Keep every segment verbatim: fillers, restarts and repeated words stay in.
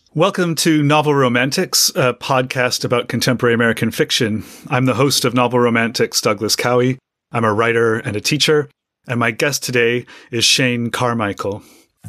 Welcome to Novel Romantics, a podcast about contemporary American fiction. I'm the host of Novel Romantics, Douglas Cowie. I'm a writer and a teacher, and my guest today is Shane Carmichael.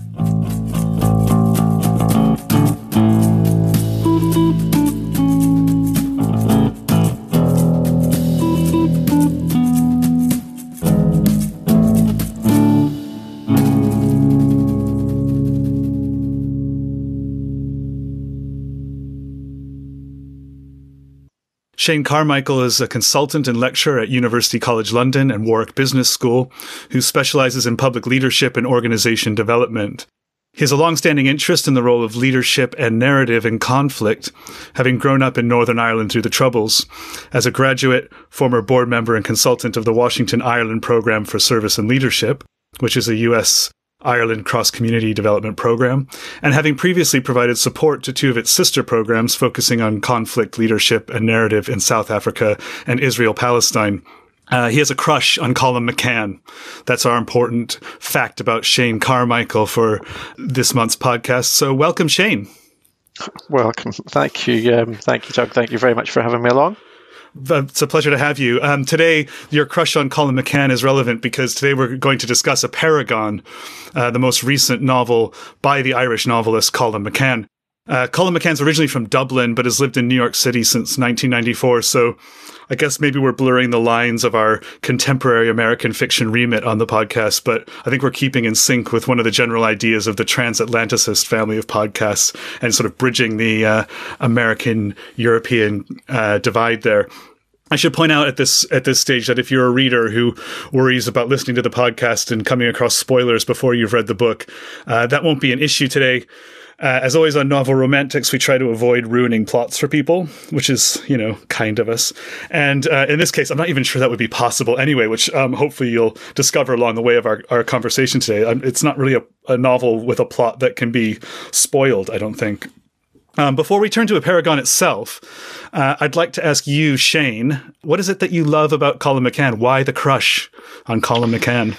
Shane Carmichael is a consultant and lecturer at University College London and Warwick Business School, who specializes in public leadership and organization development. He has a long-standing interest in the role of leadership and narrative in conflict, having grown up in Northern Ireland through the Troubles. As a graduate, former board member and consultant of the Washington Ireland Program for Service and Leadership, which is a U S Ireland cross-community development program, and having previously provided support to two of its sister programs focusing on conflict leadership and narrative in South Africa and Israel-Palestine. Uh, he has a crush on Colum McCann. That's our important fact about Shane Carmichael for this month's podcast. So welcome, Shane. Welcome. Thank you. Um, thank you, Doug. Thank you very much for having me along. It's a pleasure to have you. Um, today, your crush on Colum McCann is relevant because today we're going to discuss A Paragon, uh, the most recent novel by the Irish novelist Colum McCann. Uh, Colum McCann's originally from Dublin, but has lived in New York City since nineteen ninety-four, so I guess maybe we're blurring the lines of our contemporary American fiction remit on the podcast, but I think we're keeping in sync with one of the general ideas of the transatlanticist family of podcasts and sort of bridging the uh, American-European uh, divide there. I should point out at this at this stage that if you're a reader who worries about listening to the podcast and coming across spoilers before you've read the book, uh, that won't be an issue today. Uh, as always on Novel Romantics, we try to avoid ruining plots for people, which is, you know, kind of us. And uh, in this case, I'm not even sure that would be possible anyway, which um, hopefully you'll discover along the way of our, our conversation today. Um, it's not really a, a novel with a plot that can be spoiled, I don't think. Um, before we turn to A Paragon itself, uh, I'd like to ask you, Shane, what is it that you love about Colum McCann? Why the crush on Colum McCann?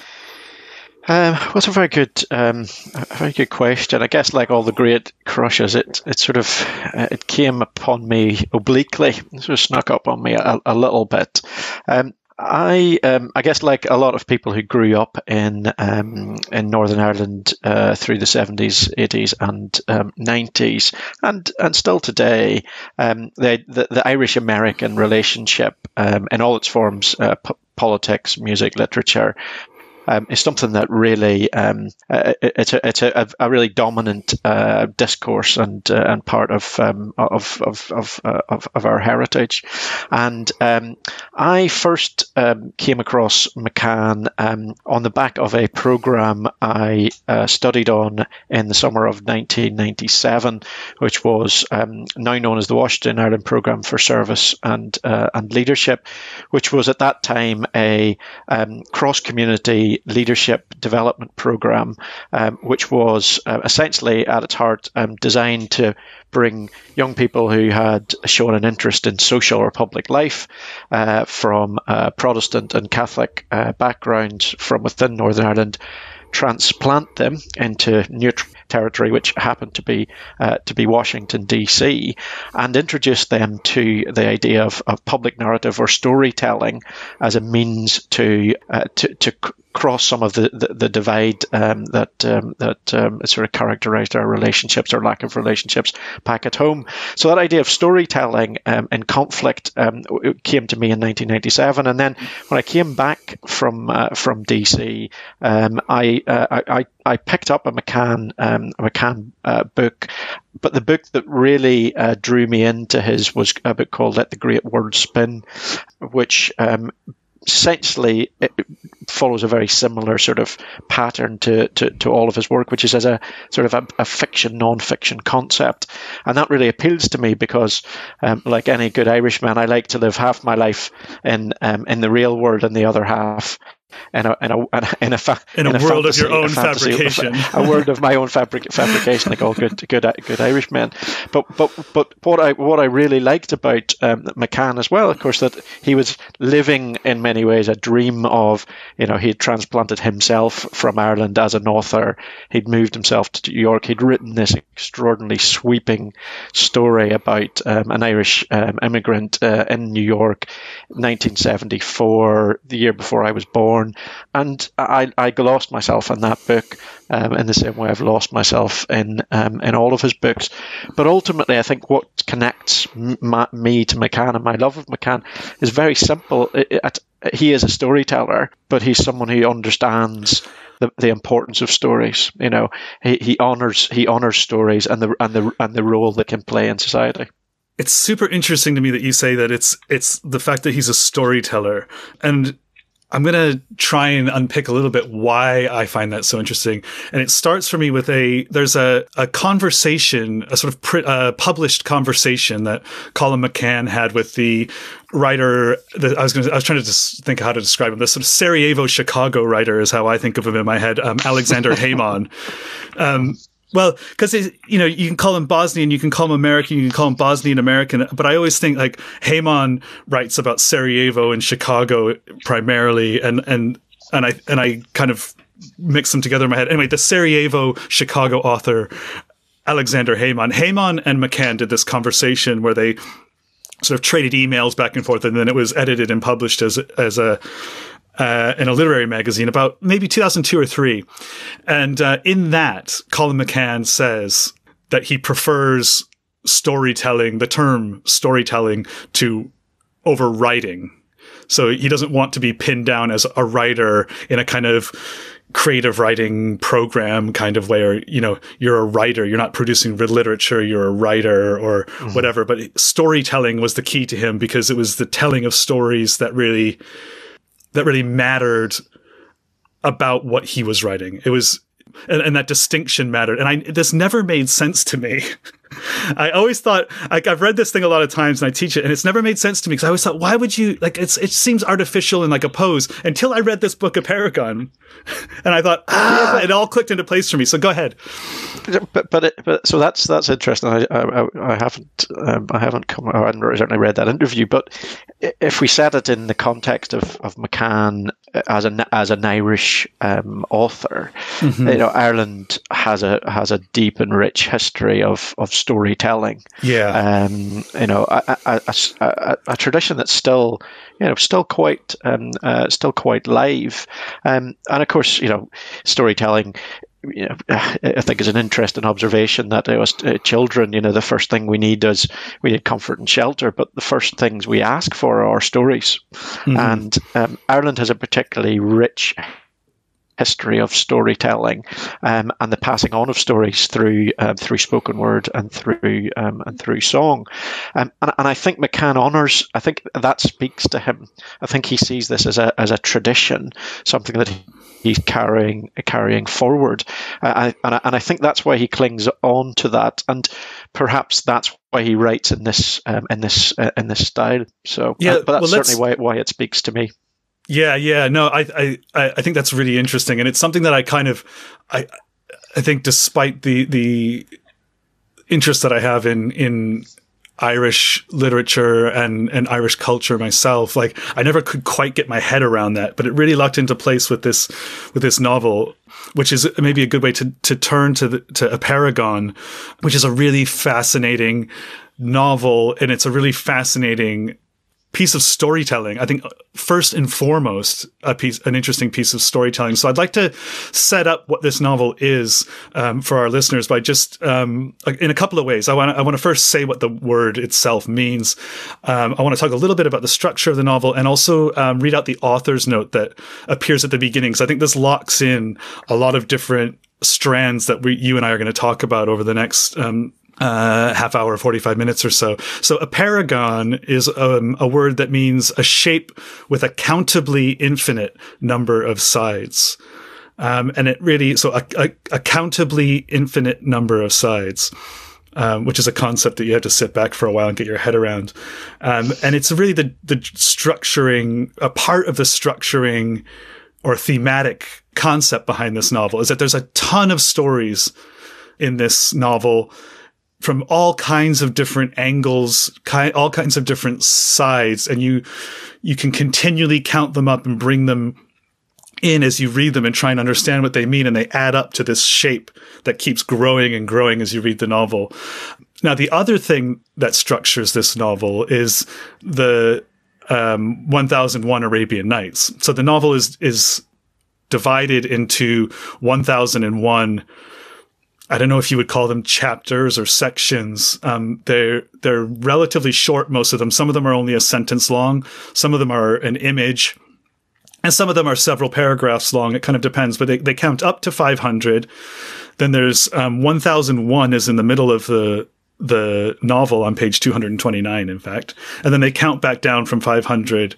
Um, well, it's a very good, um, a very good question. I guess, like all the great crushes, it it sort of uh, it came upon me obliquely, it sort of snuck up on me a, a little bit. Um, I um, I guess, like a lot of people who grew up in um, in Northern Ireland uh, through the seventies, eighties, and um, nineties, and and still today, um, the, the the Irish American relationship um, in all its forms, uh, p- politics, music, literature. Um, is something that really um, uh, it's a it's a, a really dominant uh, discourse and uh, and part of um, of of of, uh, of of our heritage. And um, I first um, came across McCann um, on the back of a program I uh, studied on in the summer of nineteen ninety-seven, which was um, now known as the Washington Ireland Program for Service and uh, and Leadership, which was at that time a um, cross-community leadership development program, um, which was uh, essentially at its heart um, designed to bring young people who had shown an interest in social or public life uh, from uh, Protestant and Catholic uh, backgrounds from within Northern Ireland, transplant them into neutral territory, which happened to be uh, to be Washington, D C, and introduce them to the idea of, of public narrative or storytelling as a means to uh, to, to cross some of the, the, the divide um, that um, that um, sort of characterized our relationships or lack of relationships back at home. So that idea of storytelling um, in conflict um, came to me in nineteen ninety-seven, and then when I came back from uh, from D C, um, I, uh, I I I picked up a McCann um, a McCann uh, book, but the book that really uh, drew me into his was a book called Let the Great Word Spin, which um, essentially it follows a very similar sort of pattern to, to, to all of his work, which is as a sort of a, a fiction, non-fiction concept. And that really appeals to me because, um, like any good Irishman, I like to live half my life in um, in the real world and the other half in a in a in a, fa- in a, in a world fantasy, of your own a fantasy, fabrication, a, a world of my own fabric, fabrication, like all good good good Irishmen. But but but what I what I really liked about um, McCann as well, of course, that he was living in many ways a dream of, you know, he had transplanted himself from Ireland as an author. He'd moved himself to New York. He'd written this extraordinarily sweeping story about um, an Irish um, immigrant uh, in New York, nineteen seventy-four, the year before I was born. And I, I lost myself in that book um, in the same way I've lost myself in um, in all of his books. But ultimately, I think what connects m- me to McCann and my love of McCann is very simple. It, it, he is a storyteller, but he's someone who understands the, the importance of stories. You know, he, he honors he honors stories and the and the and the role they can play in society. It's super interesting to me that you say that it's it's the fact that he's a storyteller. And I'm going to try and unpick a little bit why I find that so interesting. And it starts for me with a, there's a, a conversation, a sort of pr- uh, published conversation that Colin McCann had with the writer that I was going to, I was trying to just think of how to describe him. This sort of Sarajevo, Chicago writer is how I think of him in my head. Um, Alexander Hejman. Um, Well, because, you know, you can call him Bosnian, you can call him American, you can call him Bosnian American, but I always think like Hejman writes about Sarajevo and Chicago primarily, and, and, and I, and I kind of mix them together in my head. Anyway, the Sarajevo, Chicago author, Alexander Hejman. Hejman and McCann did this conversation where they sort of traded emails back and forth, and then it was edited and published as, as a, Uh, in a literary magazine about maybe two thousand two or three. And uh, in that, Colin McCann says that he prefers storytelling, the term storytelling, to over writing. So he doesn't want to be pinned down as a writer in a kind of creative writing program kind of way, or, you know, you're a writer, you're not producing literature, you're a writer or mm-hmm. whatever. But storytelling was the key to him because it was the telling of stories that really... that really mattered about what he was writing. It was, and, and that distinction mattered. And I, this never made sense to me. I always thought, like, I've read this thing a lot of times and I teach it, and it's never made sense to me because I always thought, why would you, like, it's, it seems artificial and like a pose until I read this book, Apeirogon. And I thought, ah, it all clicked into place for me. So go ahead. But but, it, but so that's that's interesting. I I, I haven't um, I haven't come. I hadn't certainly read that interview. But if we set it in the context of, of McCann as an as an Irish um, author, mm-hmm. you know, Ireland has a has a deep and rich history of, of storytelling. Yeah. Um. You know, a, a, a, a tradition that's still you know still quite um uh, still quite live. Um. And of course, you know, storytelling. You know, I think it's an interesting observation that as uh, children, you know, the first thing we need is we need comfort and shelter, but the first things we ask for are stories. Mm-hmm. And um, Ireland has a particularly rich history of storytelling um, and the passing on of stories through um, through spoken word and through um, and through song. Um, and, and I think McCann honours. I think that speaks to him. I think he sees this as a as a tradition, something that he, he's carrying carrying forward. Uh, I, and, I, and I think that's why he clings on to that, and perhaps that's why he writes in this um, in this uh, in this style. So, yeah, uh, but that's well, certainly why why it speaks to me. Yeah, yeah, no, I, I, I think that's really interesting, and it's something that I kind of, I, I think, despite the the interest that I have in in Irish literature and and Irish culture myself, like I never could quite get my head around that, but it really locked into place with this with this novel, which is maybe a good way to to turn to the, to Apeirogon, which is a really fascinating novel, and it's a really fascinating piece of storytelling. I think first and foremost, a piece, an interesting piece of storytelling. So I'd like to set up what this novel is um, for our listeners by just um, in a couple of ways. I want to, I want to first say what the word itself means. Um, I want to talk a little bit about the structure of the novel, and also um, read out the author's note that appears at the beginning. So I think this locks in a lot of different strands that we, you and I are going to talk about over the next um, Uh, half hour, forty-five minutes or so. So Apeirogon is um, a word that means a shape with a countably infinite number of sides. Um, and it really, so a, a, a countably infinite number of sides, um, which is a concept that you have to sit back for a while and get your head around. Um, and it's really the, the structuring, a part of the structuring or thematic concept behind this novel is that there's a ton of stories in this novel from all kinds of different angles, ki- all kinds of different sides, and you you can continually count them up and bring them in as you read them and try and understand what they mean, and they add up to this shape that keeps growing and growing as you read the novel. Now, the other thing that structures this novel is the um, one thousand one Arabian Nights. So the novel is is divided into one thousand one, I don't know if you would call them chapters or sections. Um, they're they're relatively short, most of them. Some of them are only a sentence long. Some of them are an image. And some of them are several paragraphs long. It kind of depends, but they, they count up to five hundred. Then there's um, one thousand one is in the middle of the the novel on page two hundred twenty-nine, in fact. And then they count back down from five hundred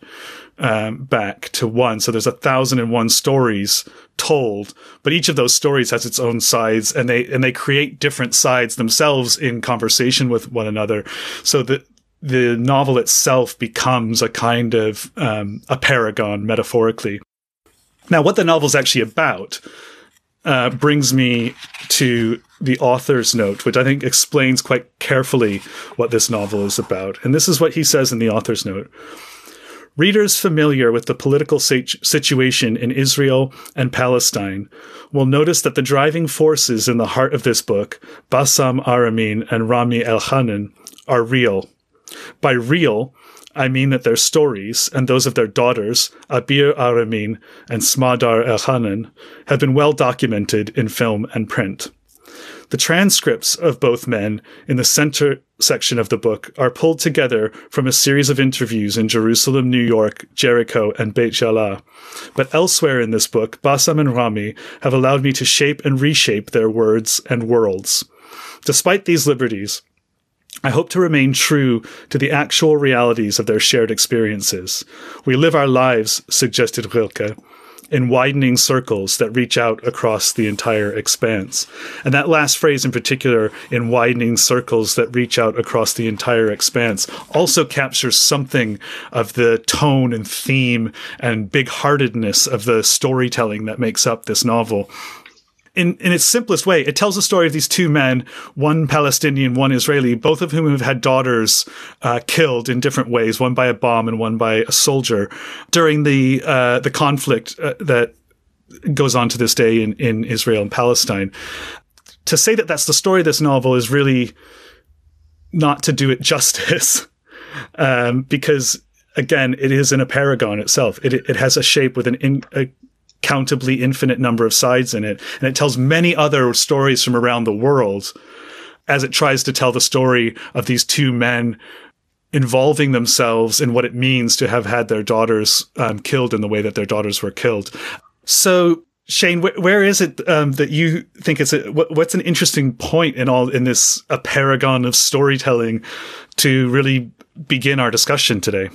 um, back to one. So there's one thousand one stories told, but each of those stories has its own sides, and they and they create different sides themselves in conversation with one another. So that the novel itself becomes a kind of um, a paragon, metaphorically. Now, what the novel's actually about uh, brings me to the author's note, which I think explains quite carefully what this novel is about. And this is what he says in the author's note. Readers familiar with the political situation in Israel and Palestine will notice that the driving forces in the heart of this book, Bassam Aramin and Rami Elchanan, are real. By real, I mean that their stories and those of their daughters, Abir Aramin and Smadar Elchanan, have been well documented in film and print. The transcripts of both men in the center section of the book are pulled together from a series of interviews in Jerusalem, New York, Jericho, and Beit Jala. But elsewhere in this book, Bassam and Rami have allowed me to shape and reshape their words and worlds. Despite these liberties, I hope to remain true to the actual realities of their shared experiences. We live our lives, suggested Rilke, in widening circles that reach out across the entire expanse. And that last phrase in particular, in widening circles that reach out across the entire expanse, also captures something of the tone and theme and big-heartedness of the storytelling that makes up this novel. In in its simplest way, it tells the story of these two men, one Palestinian, one Israeli, both of whom have had daughters uh, killed in different ways, one by a bomb and one by a soldier, during the uh, the conflict uh, that goes on to this day in, in Israel and Palestine. To say that that's the story of this novel is really not to do it justice, um, because, again, it is in a paragon itself. It, it has a shape with an in, a countably infinite number of sides in it, and it tells many other stories from around the world as it tries to tell the story of these two men involving themselves in what it means to have had their daughters um, killed in the way that their daughters were killed. So, Shane, wh- where is it um, that you think it's a, what, what's an interesting point in all in this a paragon of storytelling to really begin our discussion today?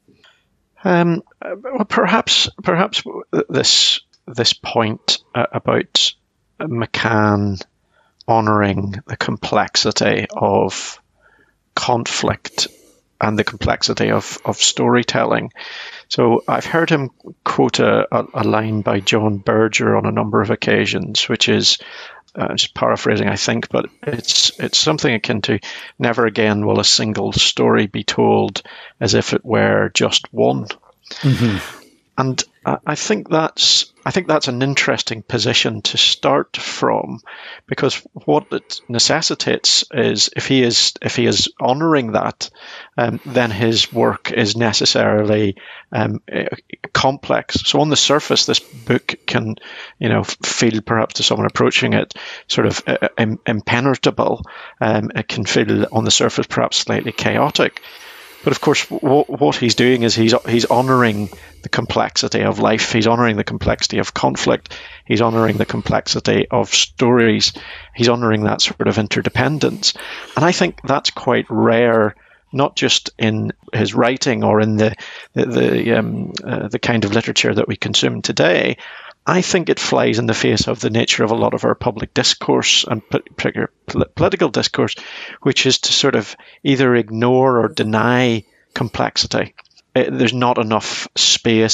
Um, well, perhaps, perhaps this this point uh, about McCann honouring the complexity of conflict and the complexity of, of storytelling. So I've heard him quote a, a line by John Berger on a number of occasions, which is, uh, just paraphrasing, I think, but it's it's something akin to, never again will a single story be told as if it were just one. Mm-hmm. And I think that's I think that's an interesting position to start from, because what it necessitates is if he is if he is honouring that, um, then his work is necessarily um, complex. So on the surface, this book can, you know, feel perhaps to someone approaching it sort of uh, impenetrable. Um, it can feel on the surface perhaps slightly chaotic. But of course, w- what he's doing is he's he's honouring the complexity of life. He's honouring the complexity of conflict. He's honouring the complexity of stories. He's honouring that sort of interdependence. And I think that's quite rare, not just in his writing or in the the the, um, uh, the kind of literature that we consume today. I think it flies in the face of the nature of a lot of our public discourse and particular political discourse, which is to sort of either ignore or deny complexity. There's not enough space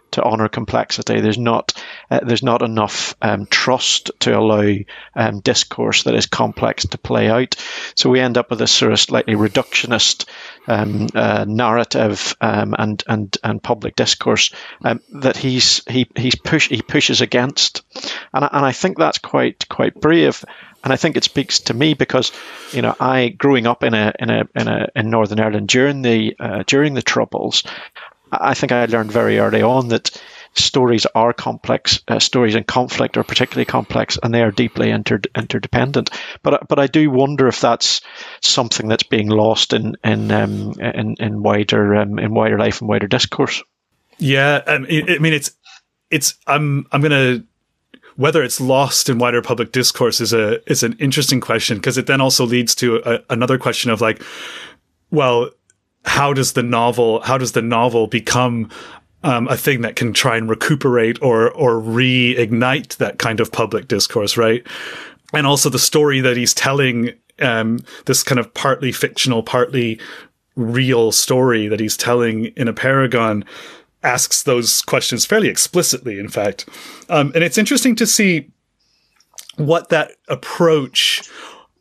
to honor complexity. There's not uh, there's not enough um, trust to allow um, discourse that is complex to play out. So we end up with this sort of slightly reductionist um, uh, narrative um, and and and public discourse um, that he's he he's push he pushes against, and I, and I think that's quite quite brave. And I think it speaks to me because, you know, I growing up in a in a in a in Northern Ireland during the uh, during the Troubles, I think I learned very early on that stories are complex. Uh, stories in conflict are particularly complex, and they are deeply inter- interdependent. But but I do wonder if that's something that's being lost in in um, in, in wider um, in wider life and wider discourse. Yeah, I mean, I mean it's it's I'm I'm gonna. Whether it's lost in wider public discourse is a is an interesting question, because it then also leads to a, another question of like, well, how does the novel how does the novel become um, a thing that can try and recuperate or or reignite that kind of public discourse, right? And also the story that he's telling, um, this kind of partly fictional, partly real story that he's telling in A Paragon, asks those questions fairly explicitly, in fact. Um, and it's interesting to see what that approach,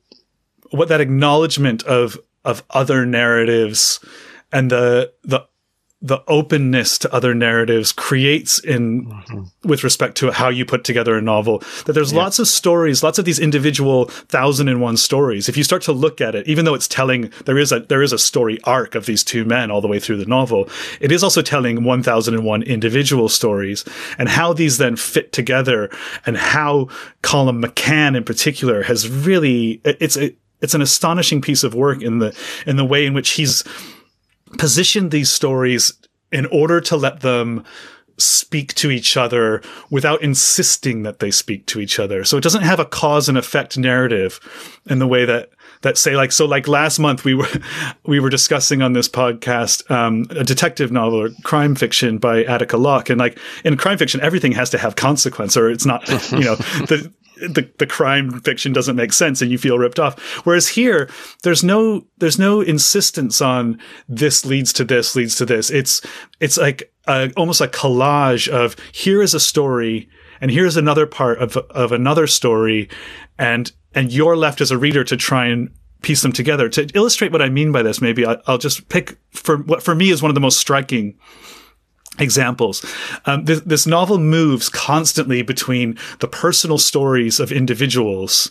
what that acknowledgement of of other narratives and the the the openness to other narratives creates in mm-hmm. with respect to how you put together a novel. That there's yeah. lots of stories, lots of these individual thousand and one stories. If you start to look at it, even though it's telling, there is a there is a story arc of these two men all the way through the novel, it is also telling one thousand and one individual stories, and how these then fit together, and how Colum McCann in particular has really, it's a, it's an astonishing piece of work in the in the way in which he's positioned these stories in order to let them speak to each other without insisting that they speak to each other. So it doesn't have a cause and effect narrative in the way that, that say like, so like last month we were, we were discussing on this podcast, um, a detective novel or crime fiction by Attica Locke. And like in crime fiction, everything has to have consequence, or it's not, you know, the, The, the crime fiction doesn't make sense and you feel ripped off. Whereas here, there's no, there's no insistence on this leads to this, leads to this. It's, it's like a, almost a collage of here is a story and here's another part of, of another story. And, and you're left as a reader to try and piece them together. To illustrate what I mean by this, maybe I, I'll just pick for what for me is one of the most striking examples. Um, this, this novel moves constantly between the personal stories of individuals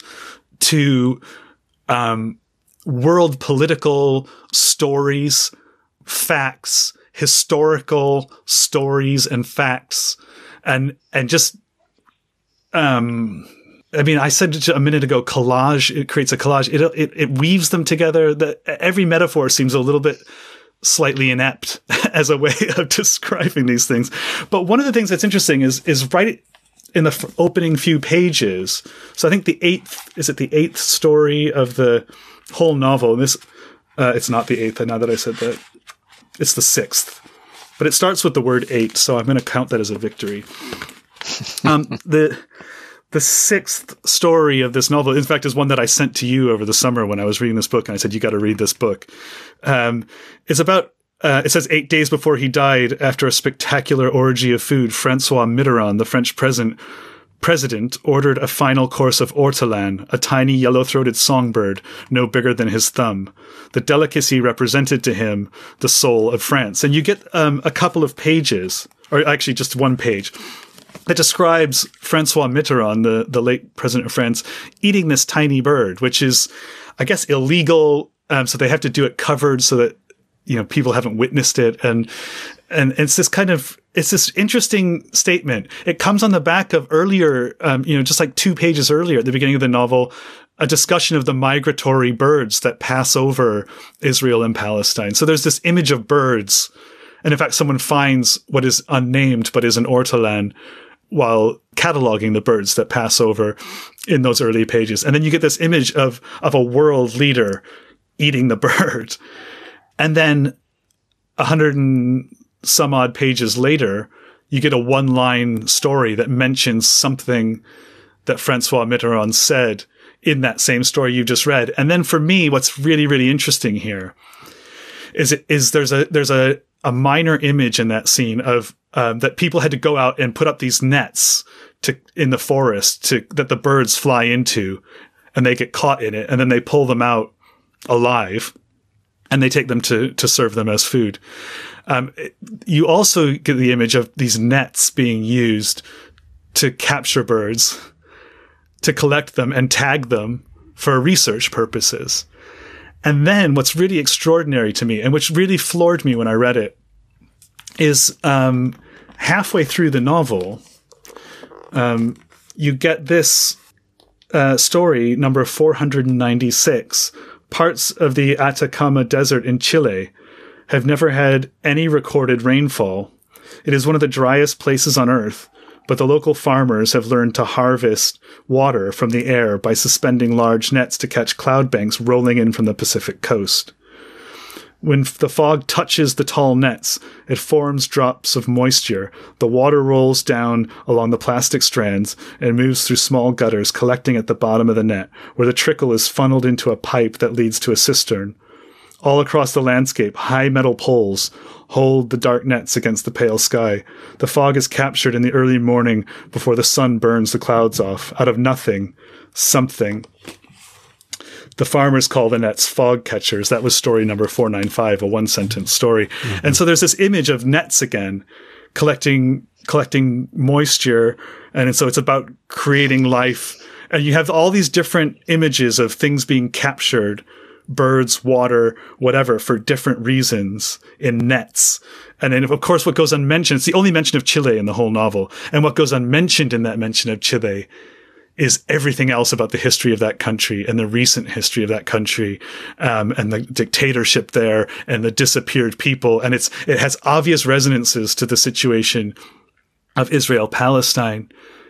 to um, world political stories, facts, historical stories and facts, and and just um. I mean, I said a minute ago, collage. It creates a collage. It it, it weaves them together. The, every metaphor seems a little bit slightly inept as a way of describing these things. But one of the things that's interesting is, is right in the f- opening few pages. So I think the eighth, is it the eighth story of the whole novel? And this, uh, it's not the eighth. Now that I said that, it's the sixth, but it starts with the word eight. So I'm going to count that as a victory. Um, the, The sixth story of this novel, in fact, is one that I sent to you over the summer when I was reading this book, and I said, you got to read this book. Um, it's about, uh, it says eight days before he died, after a spectacular orgy of food, Francois Mitterrand, the French president, president, ordered a final course of ortolan, a tiny yellow-throated songbird, no bigger than his thumb. The delicacy represented to him the soul of France. And you get um, a couple of pages, or actually just one page, that describes Francois Mitterrand, the, the late president of France, eating this tiny bird, which is, I guess, illegal. Um, so they have to do it covered so that, you know, people haven't witnessed it. And, and it's this kind of, it's this interesting statement. It comes on the back of earlier, um, you know, just like two pages earlier at the beginning of the novel, a discussion of the migratory birds that pass over Israel and Palestine. So there's this image of birds. And in fact, someone finds what is unnamed, but is an ortolan, while cataloging the birds that pass over in those early pages. And then you get this image of, of a world leader eating the bird. And then a hundred and some odd pages later, you get a one line story that mentions something that Francois Mitterrand said in that same story you just read. And then for me, what's really, really interesting here is, is there's a, there's a, a minor image in that scene of, um, that people had to go out and put up these nets to in the forest to that the birds fly into, and they get caught in it, and then they pull them out alive, and they take them to to serve them as food. Um, you also get the image of these nets being used to capture birds, to collect them and tag them for research purposes. And then what's really extraordinary to me, and which really floored me when I read it, is um, halfway through the novel, um, you get this uh, story, number four hundred ninety-six. Parts of the Atacama Desert in Chile have never had any recorded rainfall. It is one of the driest places on Earth, but the local farmers have learned to harvest water from the air by suspending large nets to catch cloud banks rolling in from the Pacific coast. When the fog touches the tall nets, it forms drops of moisture. The water rolls down along the plastic strands and moves through small gutters, collecting at the bottom of the net, where the trickle is funneled into a pipe that leads to a cistern. All across the landscape, high metal poles hold the dark nets against the pale sky. The fog is captured in the early morning before the sun burns the clouds off. Out of nothing, something. The farmers call the nets fog catchers. That was story number four ninety-five, a one-sentence story. Mm-hmm. And so there's this image of nets again, collecting collecting moisture. And so it's about creating life. And you have all these different images of things being captured, birds, water, whatever, for different reasons in nets. And then, of course, what goes unmentioned, it's the only mention of Chile in the whole novel. And what goes unmentioned in that mention of Chile is everything else about the history of that country and the recent history of that country, um, and the dictatorship there and the disappeared people. And it's, it has obvious resonances to the situation of Israel-Palestine,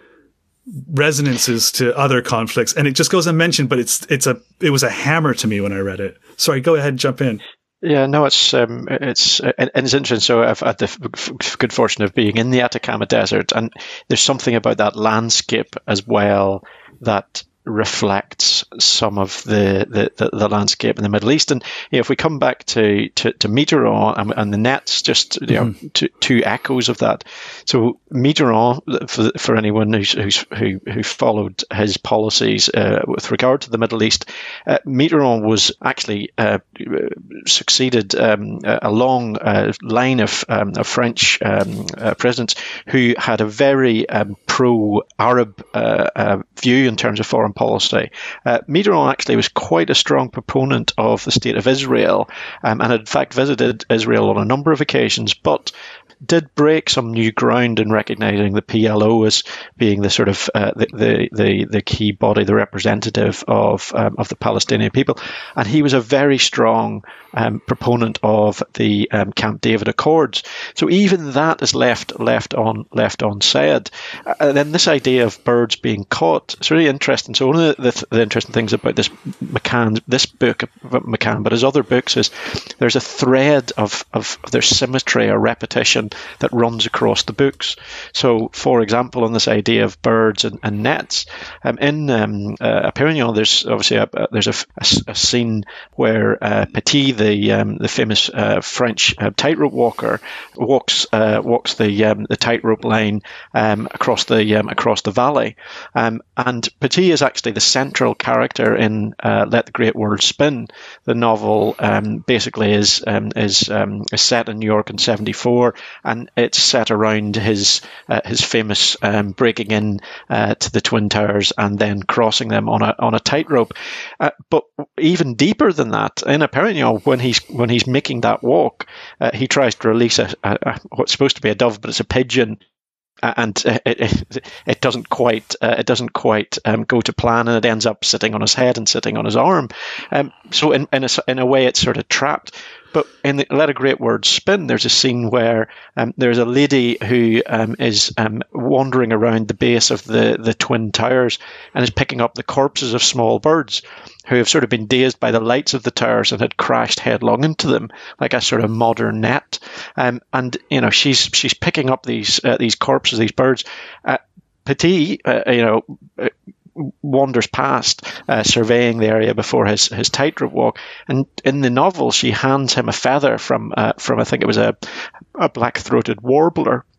resonances to other conflicts, and it just goes unmentioned, but it's, it's a, it was a hammer to me when I read it. Sorry, go ahead and jump in. Yeah, no, it's um, it's and it's interesting. So I've had the f- good fortune of being in the Atacama Desert, and there's something about that landscape as well that reflects some of the, the, the, the landscape in the Middle East. And you know, if we come back to to, to Mitterrand and, and the nets, just you know, mm-hmm. two, two echoes of that. So Mitterrand, for for anyone who's, who's who who followed his policies uh, with regard to the Middle East, uh, Mitterrand was actually uh, succeeded um, a long uh, line of, um, of French um, uh, presidents who had a very um, pro-Arab uh, uh, view in terms of foreign policy. Uh, Mitterrand actually was quite a strong proponent of the state of Israel, um, and had in fact visited Israel on a number of occasions, but did break some new ground in recognizing the P L O as being the sort of uh, the, the the the key body, the representative of um, of the Palestinian people, and he was a very strong um, proponent of the um, Camp David Accords. So even that is left left on left unsaid. Uh, and then this idea of birds being caught, it's really interesting. So one of the, the, the interesting things about this McCann, this book about McCann, but his other books, is there's a thread of of there's symmetry or repetition that runs across the books. So, for example, on this idea of birds and, and nets, um, in um, uh, Perignon, there's obviously a, a, there's a, a, a scene where uh, Petit, the um, the famous uh, French uh, tightrope walker, walks uh, walks the um, the tightrope line um, across the um, across the valley, um, and Petit is actually the central character in uh, Let the Great World Spin. The novel um, basically is um, is, um, is set in New York in seventy-four. And it's set around his uh, his famous um, breaking in uh, to the Twin Towers and then crossing them on a on a tightrope. Uh, but even deeper than that, in a Perignon, when he's when he's making that walk, uh, he tries to release a, a, a what's supposed to be a dove, but it's a pigeon. And it, it, it doesn't quite uh, it doesn't quite um, go to plan, and it ends up sitting on his head and sitting on his arm. Um, so in in a, in a way, it's sort of trapped. But in the Let a Great Word Spin, there's a scene where um, there's a lady who um, is um, wandering around the base of the, the Twin Towers and is picking up the corpses of small birds who have sort of been dazed by the lights of the towers and had crashed headlong into them, like a sort of modern net. Um, and you know, she's she's picking up these uh, these corpses, these birds. Uh, Petit, uh, you know. Uh, wanders past, uh, surveying the area before his, his tightrope walk, and in the novel she hands him a feather from uh, from I think it was a a black-throated warbler,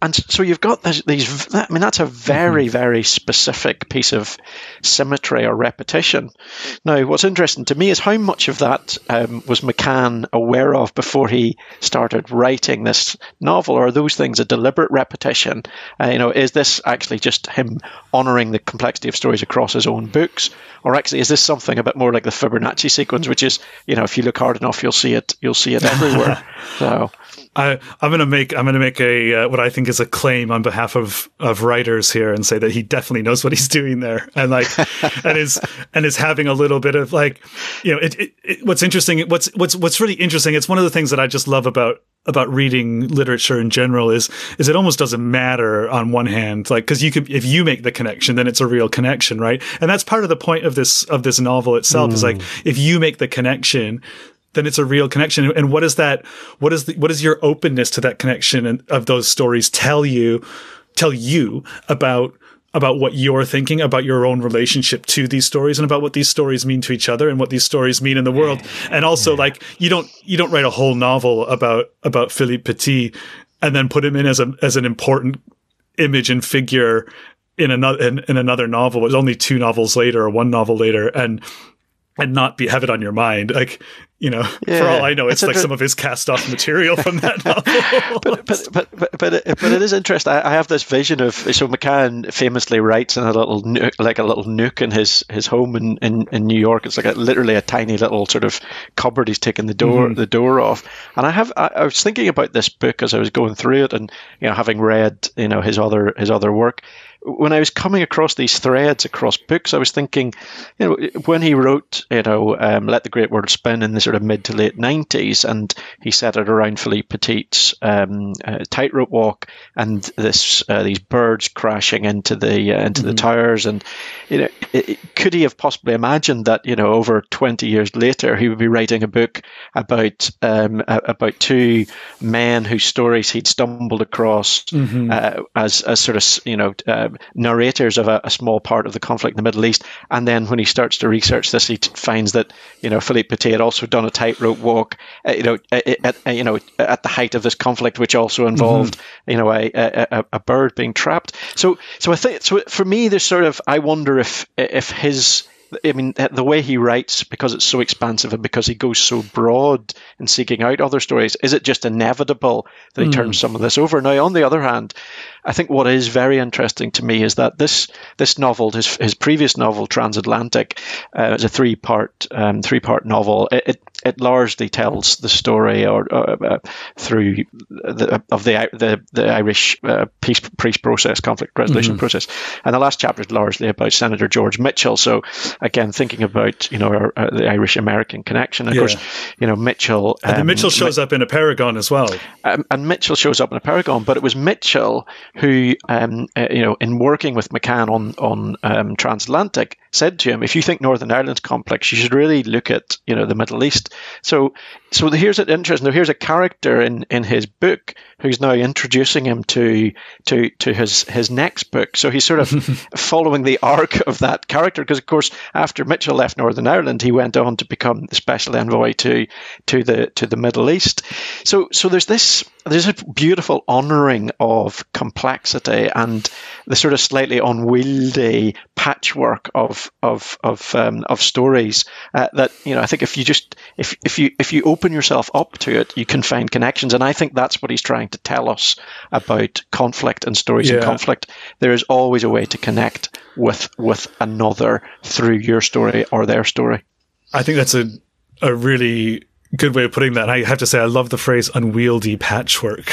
and so you've got this, these. I mean, that's a very, very specific piece of symmetry or repetition. Now, what's interesting to me is how much of that um, was McCann aware of before he started writing this novel, or are those things a deliberate repetition? Uh, you know, is this actually just him honouring the complexity of stories across his own books, or actually is this something a bit more like the Fibonacci sequence, which is, you know, if you look hard enough, you'll see it. You'll see it everywhere. So. I, I'm going to make I'm going to make a uh, what I think is a claim on behalf of, of writers here and say that he definitely knows what he's doing there, and like and is and is having a little bit of like, you know, it, it, it what's interesting what's what's what's really interesting. It's one of the things that I just love about about reading literature in general is is it almost doesn't matter on one hand, like, because you could, if you make the connection, then it's a real connection, right? And that's part of the point of this of this novel itself mm. is like, if you make the connection, then it's a real connection. And what is that? What is the, what is your openness to that connection and of those stories tell you, tell you about, about what you're thinking about your own relationship to these stories and about what these stories mean to each other and what these stories mean in the world. And also, like, you don't, you don't write a whole novel about, about Philippe Petit and then put him in as a, as an important image and figure in another, in, in another novel. It was only two novels later or one novel later, and, and not be, have it on your mind. Like, you know, yeah, for all I know, it's, it's like some of his cast off material from that novel. but, but, but, but, but, it, but it is interesting. I, I have this vision of, so McCann famously writes in a little nook, like a little nook in his, his home in, in, in New York. It's like a, literally a tiny little sort of cupboard. He's taken the door, mm-hmm. the door off. And I have, I, I was thinking about this book as I was going through it, and, you know, having read, you know, his other, his other work. When I was coming across these threads across books, I was thinking, you know, when he wrote, you know, um, Let the Great World Spin in the sort of mid to late nineties, and he set it around Philippe Petit's um, uh, Tightrope Walk, and this uh, these birds crashing into the uh, into mm-hmm. the towers, and you know, it, it, could he have possibly imagined that, you know, over twenty years later he would be writing a book about um, about two men whose stories he'd stumbled across mm-hmm. uh, as as sort of, you know. Uh, narrators of a, a small part of the conflict in the Middle East, and then when he starts to research this, he t- finds that, you know, Philippe Petit had also done a tightrope walk, uh, you know, at, at, you know, at the height of this conflict, which also involved, mm-hmm. you know, a, a, a bird being trapped. So, so I think, so for me, there's sort of, I wonder if if his. I mean, the way he writes, because it's so expansive and because he goes so broad in seeking out other stories, is it just inevitable that he mm. turns some of this over? Now, on the other hand, I think what is very interesting to me is that this this novel, his his previous novel, Transatlantic, uh, is a three part um, three part novel. It, it it largely tells the story or uh, uh, through the of the the, the Irish uh, peace peace process, conflict resolution mm-hmm. process, and the last chapter is largely about Senator George Mitchell. So again, thinking about, you know, our, uh, the Irish American connection. Of yeah. course, you know, Mitchell. And um, Mitchell shows up in a Paragon as well. Um, and Mitchell shows up in a Paragon, but it was Mitchell who, um, uh, you know, in working with McCann on on um, Transatlantic, said to him, if you think Northern Ireland's complex, you should really look at, you know, the Middle East. So, so here's an interesting. Here's a character in, in his book who's now introducing him to to to his his next book. So he's sort of following the arc of that character, because of course after Mitchell left Northern Ireland, he went on to become the special envoy to to the to the Middle East. So so there's this there's a beautiful honouring of complexity and the sort of slightly unwieldy patchwork of of of um, of stories uh, that, you know, I think if you just if if you if you open yourself up to it, you can find connections, and I think that's what he's trying to tell us about conflict and stories yeah. in conflict. There is always a way to connect with with another through your story or their story. I think that's a a really good way of putting that. I have to say, I love the phrase "unwieldy patchwork."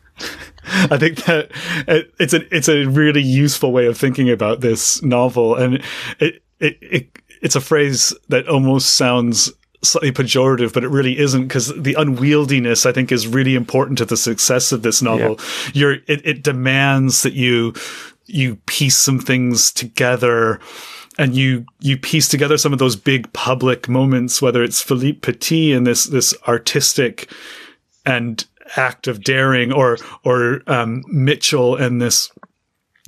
I think that it, it's a it's a really useful way of thinking about this novel, and it it, it it's a phrase that almost sounds slightly pejorative, but it really isn't, because the unwieldiness, I think, is really important to the success of this novel. Yeah. You're it, it demands that you you piece some things together. And you, you piece together some of those big public moments, whether it's Philippe Petit and this, this artistic and act of daring, or, or, um, Mitchell and this,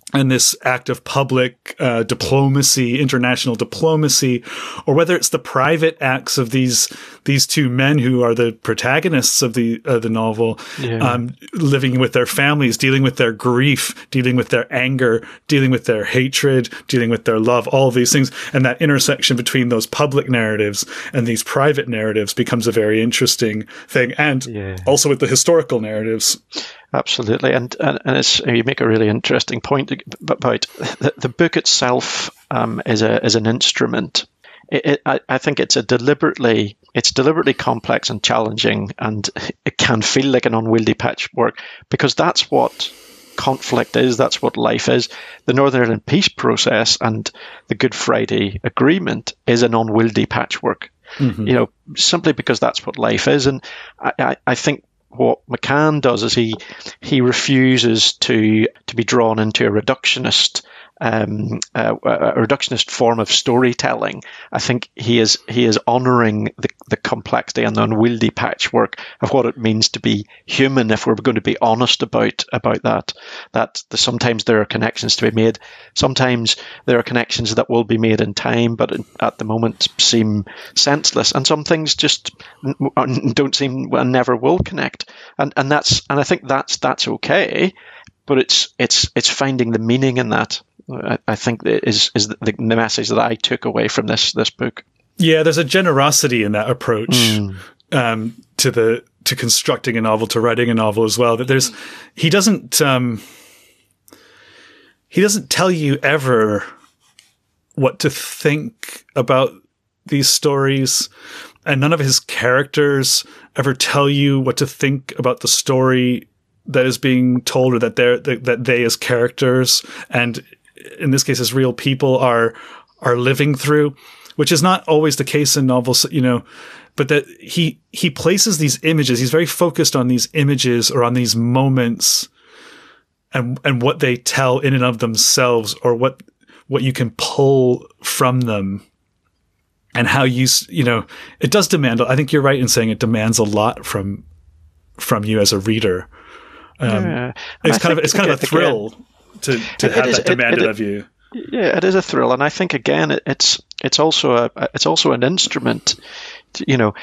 and this act of public uh, diplomacy, international diplomacy, or whether it's the private acts of these these two men who are the protagonists of the uh, the novel, yeah. um, living with their families, dealing with their grief, dealing with their anger, dealing with their hatred, dealing with their love, all of these things. And that intersection between those public narratives and these private narratives becomes a very interesting thing. And yeah. also with the historical narratives. Absolutely, and and, and it's, you make a really interesting point about the, the book itself um, is a is an instrument. It, it, I, I think it's a deliberately it's deliberately complex and challenging, and it can feel like an unwieldy patchwork because that's what conflict is. That's what life is. The Northern Ireland peace process and the Good Friday Agreement is an unwieldy patchwork. Mm-hmm. You know, simply because that's what life is, and I, I, I think. What McCann does is he he refuses to to be drawn into a reductionist um, uh, a reductionist form of storytelling. I think he is he is honouring the, the complexity and the unwieldy patchwork of what it means to be human. If we're going to be honest about about that, that the, sometimes there are connections to be made. Sometimes there are connections that will be made in time, but at the moment seem senseless. And some things just don't seem and never will connect. And and that's and I think that's that's okay. But it's it's it's finding the meaning in that. I, I think is is the, the message that I took away from this this book. Yeah, there's a generosity in that approach mm. um, to the to constructing a novel, to writing a novel as well. That there's he doesn't um, he doesn't tell you ever what to think about these stories, and none of his characters ever tell you what to think about the story that is being told, or that they're that, that they as characters, and in this case as real people, are are living through, which is not always the case in novels, you know, but that he he places these images, he's very focused on these images or on these moments and and what they tell in and of themselves, or what what you can pull from them. And how you, you know, it does demand, I think you're right in saying it demands a lot from from you as a reader. Um, yeah. It's kind of it's kind of a thrill again, to, to have is, that demanded it, it, of you. Yeah, it is a thrill, and I think again it, it's it's also a it's also an instrument. To, you know,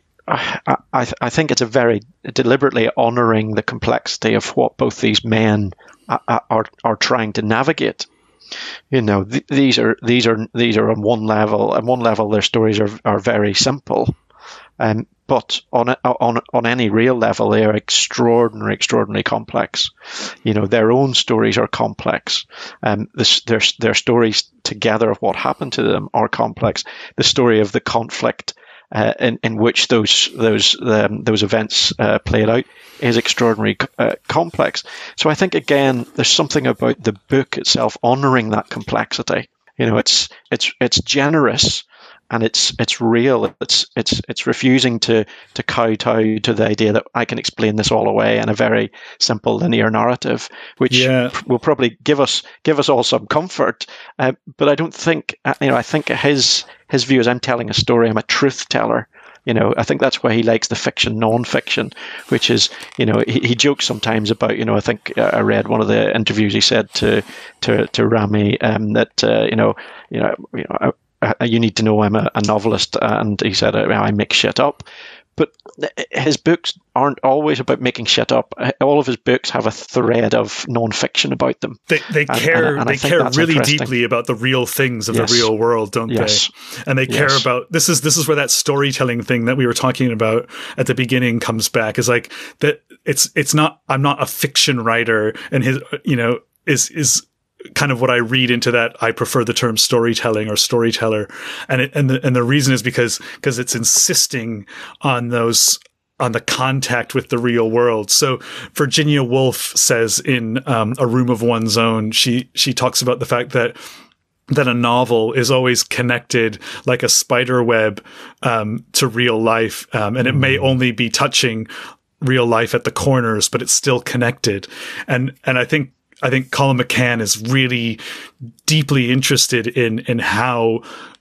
I, I I think it's a very deliberately honouring the complexity of what both these men are are, are trying to navigate. You know, th- these are these are these are on one level. On one level, their stories are are very simple, um, but on a, on on any real level, they are extraordinary, extraordinarily complex. You know, their own stories are complex. Um, this, their their stories together of what happened to them are complex. The story of the conflict uh, in in which those those um, those events uh, played out is extraordinarily uh, complex. So I think again, there's something about the book itself honouring that complexity. You know, it's it's it's generous. And it's it's real. It's it's it's refusing to to kowtow to the idea that I can explain this all away in a very simple linear narrative, which yeah. will probably give us give us all some comfort. Uh, but I don't think you know. I think his his view is I'm telling a story. I'm a truth teller. You know, I think that's why he likes the fiction, non-fiction, which is, you know, he, he jokes sometimes about, you know, I think I read one of the interviews he said to to to Rami um, that uh, you know, you know, you know. I, you need to know I'm a, a novelist, and he said I make shit up. But his books aren't always about making shit up. All of his books have a thread of non-fiction about them. They, they and, care. And, and they care really deeply about the real things of yes. the real world, don't yes. they? And they care yes. about this. Is this is where that storytelling thing that we were talking about at the beginning comes back. Is like that. It's it's not. I'm not a fiction writer, and his you know is is. kind of what I read into that. I prefer the term storytelling or storyteller. And it, and the, and the reason is because, because it's insisting on those, on the contact with the real world. So Virginia Woolf says in, um, A Room of One's Own, she, she talks about the fact that, that a novel is always connected like a spider web, um, to real life. Um, and it may only be touching real life at the corners, but it's still connected. And, and I think, I think Colum McCann is really deeply interested in, in how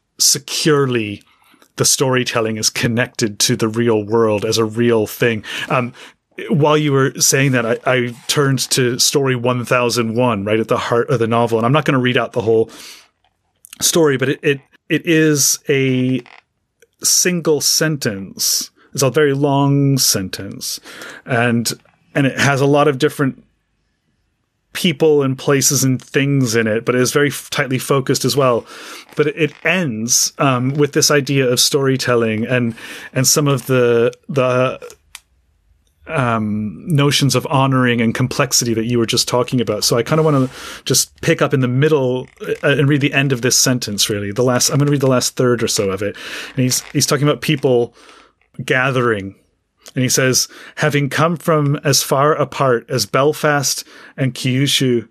securely the storytelling is connected to the real world as a real thing. Um, while you were saying that, I, I turned to story one thousand one, right at the heart of the novel. And I'm not going to read out the whole story, but it, it it is a single sentence. It's a very long sentence. And and it has a lot of different people and places and things in it, but it is very tightly focused as well. But it, it ends um, with this idea of storytelling and and some of the the um, notions of honoring and complexity that you were just talking about. So I kind of want to just pick up in the middle and read the end of this sentence. Really, the last I'm going to read the last third or so of it, and he's he's talking about people gathering. And he says, having come from as far apart as Belfast and Kyushu,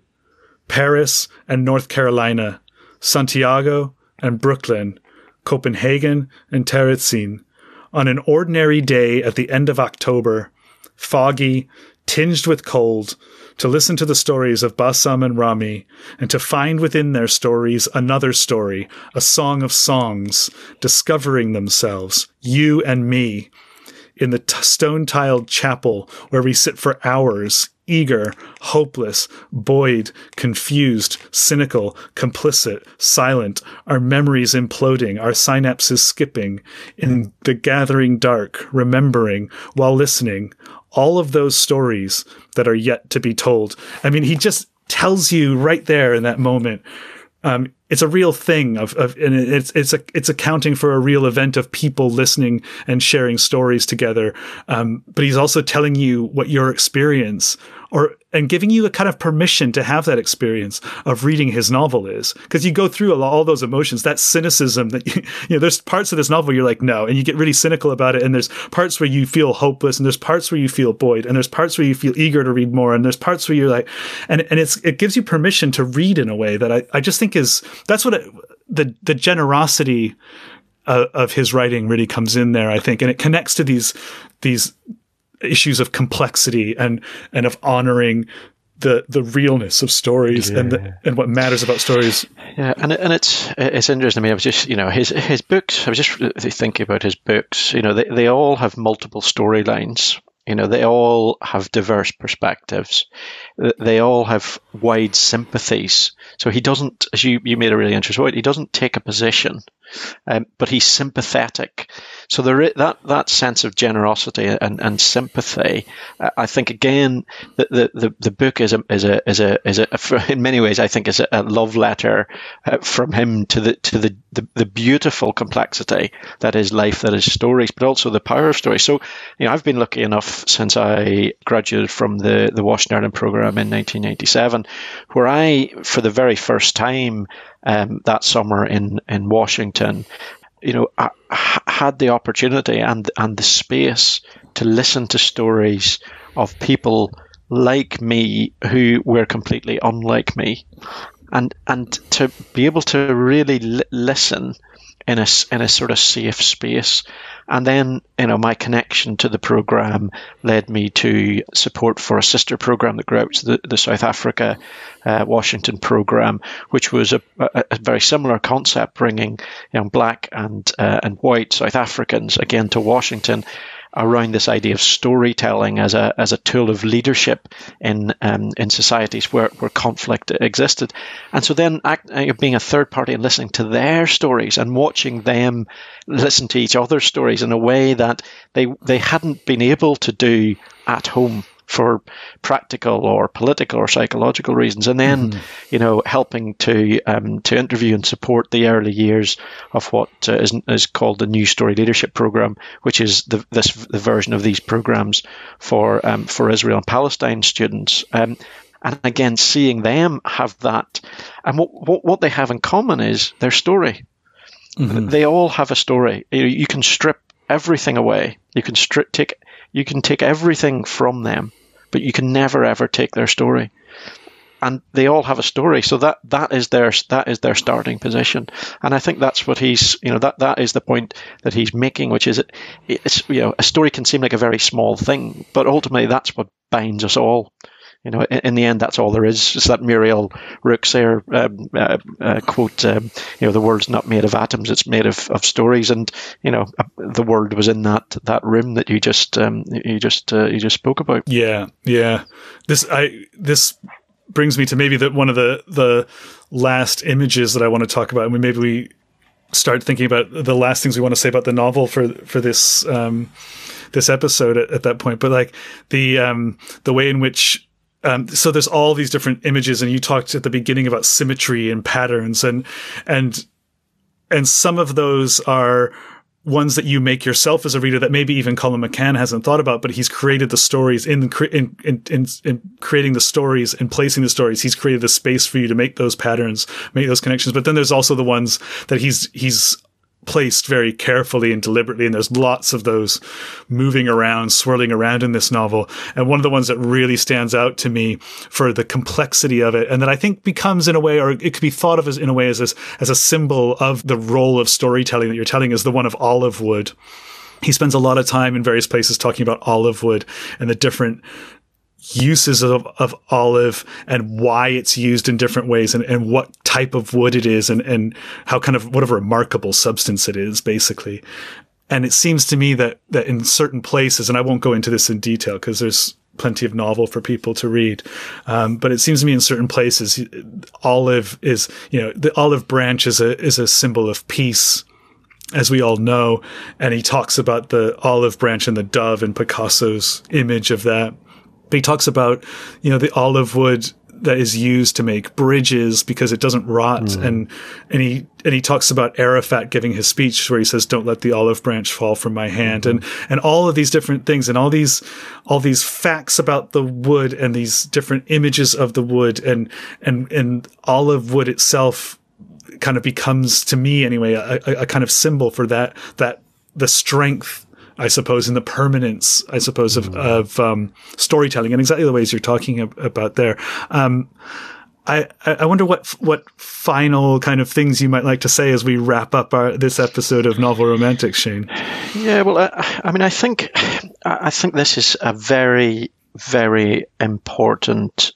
Paris and North Carolina, Santiago and Brooklyn, Copenhagen and Terezin, on an ordinary day at the end of October, foggy, tinged with cold, to listen to the stories of Bassam and Rami, and to find within their stories another story, a song of songs, discovering themselves, you and me, in the t- stone-tiled chapel where we sit for hours, eager, hopeless, buoyed, confused, cynical, complicit, silent, our memories imploding, our synapses skipping, in the gathering dark, remembering, while listening, all of those stories that are yet to be told. I mean, he just tells you right there in that moment, um, it's a real thing of, of, and it's, it's a, it's accounting for a real event of people listening and sharing stories together. Um, but he's also telling you what your experience or, and giving you a kind of permission to have that experience of reading his novel is. Cause you go through all, all those emotions, that cynicism that you, you know, there's parts of this novel you're like, no, and you get really cynical about it. And there's parts where you feel hopeless and there's parts where you feel buoyed and there's parts where you feel eager to read more. And there's parts where you're like, and, and it's, it gives you permission to read in a way that I, I just think is, that's what it, the, the generosity of, of his writing really comes in there, I think. And it connects to these, these, issues of complexity and and of honoring the the realness of stories yeah. and the, and what matters about stories. Yeah, and and it's it's interesting to me. I was just you know his his books. I was just thinking about his books. You know, they they all have multiple storylines. You know, they all have diverse perspectives. They all have wide sympathies. So he doesn't, as you, you made a really interesting point, he doesn't take a position, um, but he's sympathetic. So there, that that sense of generosity and, and sympathy, uh, I think again, the, the, the, the book is a is a is a is a in many ways I think is a, a love letter uh, from him to the to the, the the beautiful complexity that is life, that is stories, but also the power of stories. So you know, I've been lucky enough since I graduated from the the Washington Ireland program in nineteen ninety-seven, where I, for the very first time um, that summer in in Washington, you know, I had the opportunity and and the space to listen to stories of people like me who were completely unlike me, and and to be able to really li- listen in a in a sort of safe space. And then, you know, my connection to the program led me to support for a sister program that grew out, the, the South Africa uh, Washington program, which was a, a, a very similar concept, bringing you know, black and uh, and white South Africans again to Washington around this idea of storytelling as a as a tool of leadership in um, in societies where, where conflict existed. And so then act, uh, being a third party and listening to their stories and watching them listen to each other's stories in a way that they they hadn't been able to do at home for practical or political or psychological reasons, and then mm-hmm. you know helping to um, to interview and support the early years of what uh, is, is called the New Story Leadership Program, which is the this the version of these programs for um, for Israel and Palestine students. Um, and again, seeing them have that, and what what, what they have in common is their story. Mm-hmm. They all have a story. You, you can strip everything away. You can strip take. You can take everything from them, but you can never ever take their story. And they all have a story, so that that is their that is their starting position. And I think that's what he's you know that that is the point that he's making, which is it's you know a story can seem like a very small thing, but ultimately that's what binds us all. You know, in, in the end, that's all there is. It's that Muriel Rukeyser um, uh, uh, quote, um, you know, the world's not made of atoms, it's made of, of stories. And, you know, uh, the world was in that that room that you just um, you just uh, you just spoke about. Yeah, yeah. This I this brings me to maybe the, one of the, the last images that I want to talk about. I mean, maybe we start thinking about the last things we want to say about the novel for for this um, this episode at, at that point. But like the um, the way in which Um, so there's all these different images, and you talked at the beginning about symmetry and patterns, and and and some of those are ones that you make yourself as a reader that maybe even Colum McCann hasn't thought about, but he's created the stories in in in in, in creating the stories and placing the stories. He's created a space for you to make those patterns, make those connections. But then there's also the ones that he's he's placed very carefully and deliberately, and there's lots of those moving around, swirling around in this novel. And one of the ones that really stands out to me for the complexity of it, and that I think becomes in a way, or it could be thought of as in a way as a, as a symbol of the role of storytelling that you're telling, is the one of olive wood. He spends a lot of time in various places talking about olive wood and the different uses of, of olive and why it's used in different ways, and, and what type of wood it is, and, and how kind of what a remarkable substance it is, basically. And it seems to me that, that in certain places, and I won't go into this in detail because there's plenty of novel for people to read. Um, but it seems to me in certain places, olive is, you know, the olive branch is a, is a symbol of peace, as we all know. And he talks about the olive branch and the dove in Picasso's image of that. But he talks about, you know, the olive wood that is used to make bridges because it doesn't rot. Mm. And, and he, and he talks about Arafat giving his speech where he says, "Don't let the olive branch fall from my hand." Mm-hmm. And, and all of these different things, and all these, all these facts about the wood, and these different images of the wood, and, and, and olive wood itself kind of becomes, to me anyway, a, a, a kind of symbol for that, that the strength, I suppose, in the permanence, I suppose, of, of um, storytelling, and exactly the ways you're talking ab- about there. Um, I, I wonder what what final kind of things you might like to say as we wrap up our, this episode of Novel Romantics, Shane. Yeah, well, I, I mean, I think I think this is a very, very important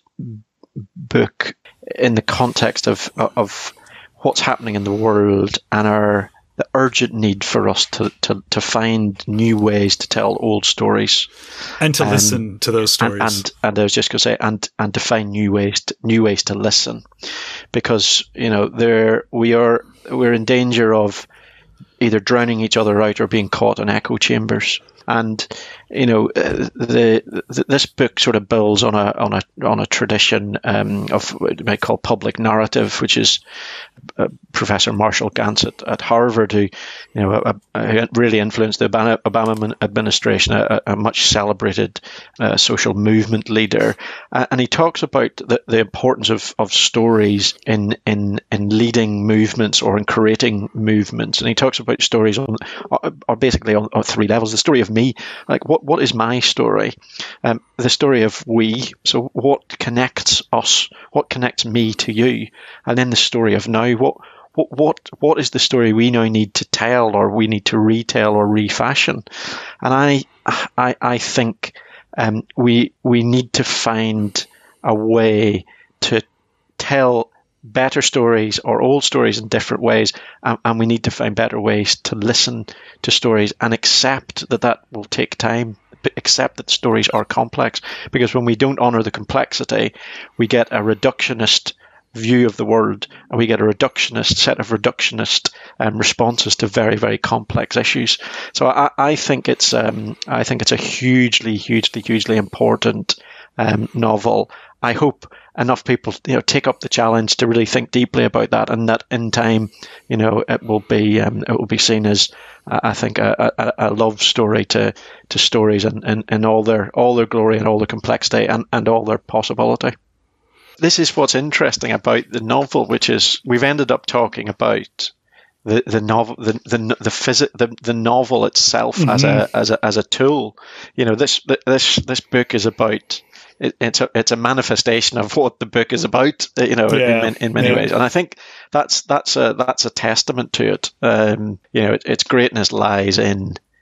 book in the context of of what's happening in the world and our the urgent need for us to, to, to find new ways to tell old stories, and to um, listen to those stories. And, and, and I was just going to say, and and to find new ways to, new ways to listen, because you know there we are we're in danger of either drowning each other out or being caught in echo chambers. And you know, the, the this book sort of builds on a on a on a tradition um, of what you might call public narrative, which is uh, Professor Marshall Gantz at, at Harvard, who you know uh, uh, really influenced the Obama, Obama administration, a, a much celebrated uh, social movement leader, uh, and he talks about the, the importance of, of stories in in in leading movements or in creating movements, and he talks about stories on are basically on, on three levels. The story of me, like what what is my story? Um, the story of we, so what connects us, what connects me to you, and then the story of now, what what what what is the story we now need to tell, or we need to retell or refashion? And I I I think um, we we need to find a way to tell better stories or old stories in different ways, and, and we need to find better ways to listen to stories and accept that that will take time, accept that stories are complex, because when we don't honor the complexity, we get a reductionist view of the world, and we get a reductionist set of reductionist um, responses to very, very complex issues. So I, I think it's um, I think it's a hugely, hugely, hugely important um, novel. I hope enough people, you know, take up the challenge to really think deeply about that, and that in time, you know, it will be um, it will be seen as, uh, I think, a, a, a love story to to stories and, and, and all their all their glory and all their complexity and, and all their possibility. This is what's interesting about the novel, which is we've ended up talking about the the novel, the the the, phys- the, the novel itself mm-hmm. as a as a as a tool. You know, this this this book is about. It, it's a it's a manifestation of what the book is about, you know, yeah, in, in many yeah. ways, and I think that's that's a that's a testament to it. Um, you know, it, its greatness lies in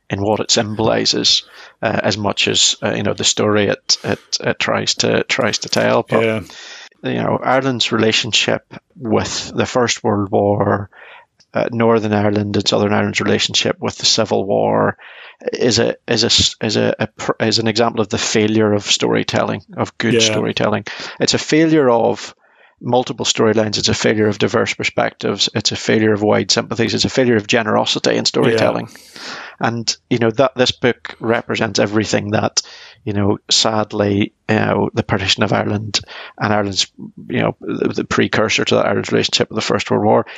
in what it symbolises uh, as much as uh, you know the story it, it it tries to tries to tell. But yeah. you know, Ireland's relationship with the First World War, uh, Northern Ireland and Southern Ireland's relationship with the Civil War, is a is a is a, a is an example of the failure of storytelling, of good yeah. storytelling. It's a failure of multiple storylines. It's a failure of diverse perspectives. It's a failure of wide sympathies. It's a failure of generosity in storytelling. Yeah. And you know that this book represents everything that, you know, sadly, you know, the partition of Ireland and Ireland's, you know, the, the precursor to that Ireland's relationship with the First World War.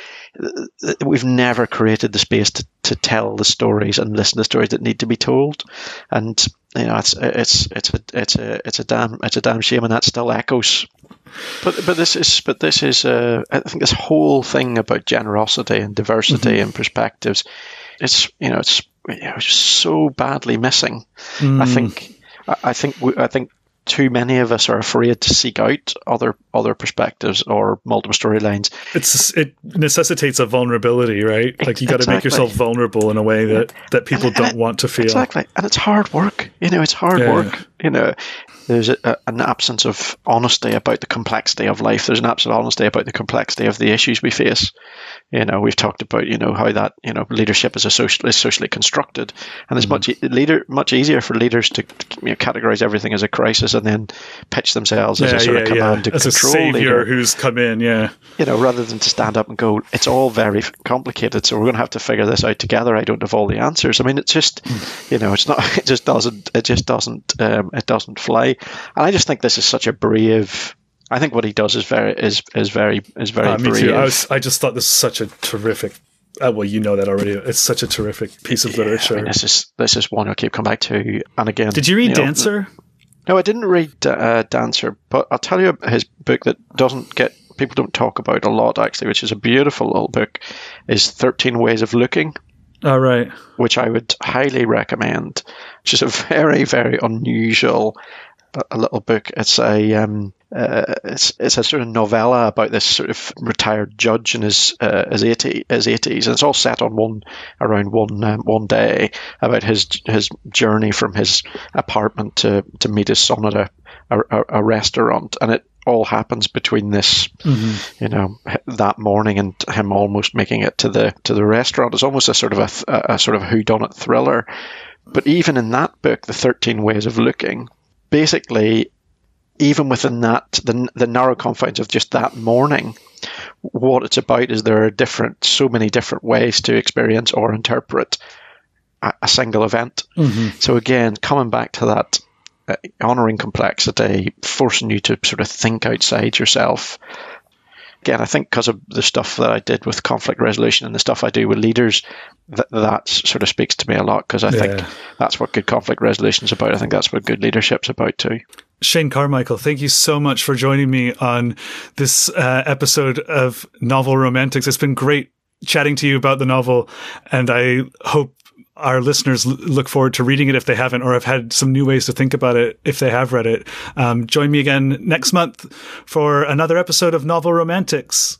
We've never created the space to, to tell the stories and listen to stories that need to be told. And you know, it's it's it's a it's a it's a damn it's a damn shame, and that still echoes. But but this is but this is uh, I think this whole thing about generosity and diversity mm-hmm. and perspectives, it's you know it's you know, it's so badly missing. Mm. I think I think we, I think too many of us are afraid to seek out other other perspectives or multiple storylines. It's it necessitates a vulnerability, right? Like you got to exactly. make yourself vulnerable in a way that, that people and, and don't it, want to feel. Exactly, and it's hard work. You know, it's hard yeah. work. You know, there's a, a, an absence of honesty about the complexity of life. There's an absence of honesty about the complexity of the issues we face. You know, we've talked about, you know, how that, you know, leadership is a social, is socially constructed, and it's mm-hmm. much leader much easier for leaders to, you know, categorize everything as a crisis and then pitch themselves as yeah, a sort yeah, of command yeah. and as control a savior leader who's come in, yeah. You know, rather than to stand up and go, it's all very complicated, so we're going to have to figure this out together. I don't have all the answers. I mean, it's just, mm. you know, it's not. It just doesn't. It just doesn't. Um, it doesn't fly. And I just think this is such a brave. I think what he does is very is is very is very uh, me brave. too. I, was, I just thought this is such a terrific. Uh, well, you know that already. It's such a terrific piece of yeah, literature. I mean, this is this is one I'll keep coming back to. And again, did you read you know, Dancer? No, I didn't read uh, Dancer, but I'll tell you his book that doesn't get people don't talk about a lot actually, which is a beautiful little book, is thirteen Ways of Looking. All right. Which I would highly recommend. Which is a very very unusual. A little book. It's a um, uh, it's it's a sort of novella about this sort of retired judge in his uh, his eighty his eighties, and it's all set on one around one um, one day about his his journey from his apartment to, to meet his son at a, a a restaurant, and it all happens between this mm-hmm. you know that morning and him almost making it to the to the restaurant. It's almost a sort of a, a sort of whodunit thriller, but even in that book, The thirteen Ways of Looking. Basically, even within that, the, the narrow confines of just that morning, what it's about is there are different, so many different ways to experience or interpret a, a single event. Mm-hmm. So again, coming back to that, uh, honouring complexity, forcing you to sort of think outside yourself. Again, I think because of the stuff that I did with conflict resolution and the stuff I do with leaders, that, that sort of speaks to me a lot, because I yeah. think that's what good conflict resolution is about. I think that's what good leadership's about too. Shane Carmichael, thank you so much for joining me on this uh, episode of Novel Romantics. It's been great chatting to you about the novel, and I hope our listeners look forward to reading it if they haven't, or have had some new ways to think about it if they have read it. Um, join me again next month for another episode of Novel Romantics.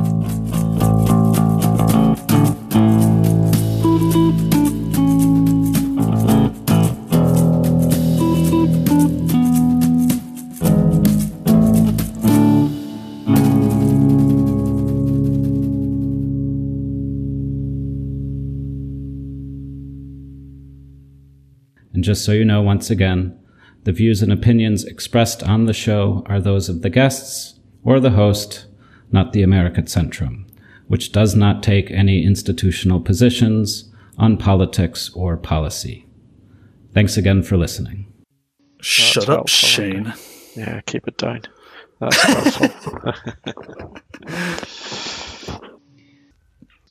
And just so you know, once again, the views and opinions expressed on the show are those of the guests or the host, not the America Centrum, which does not take any institutional positions on politics or policy. Thanks again for listening. Shut That's up, helpful. Shane. Yeah, keep it down. That's helpful.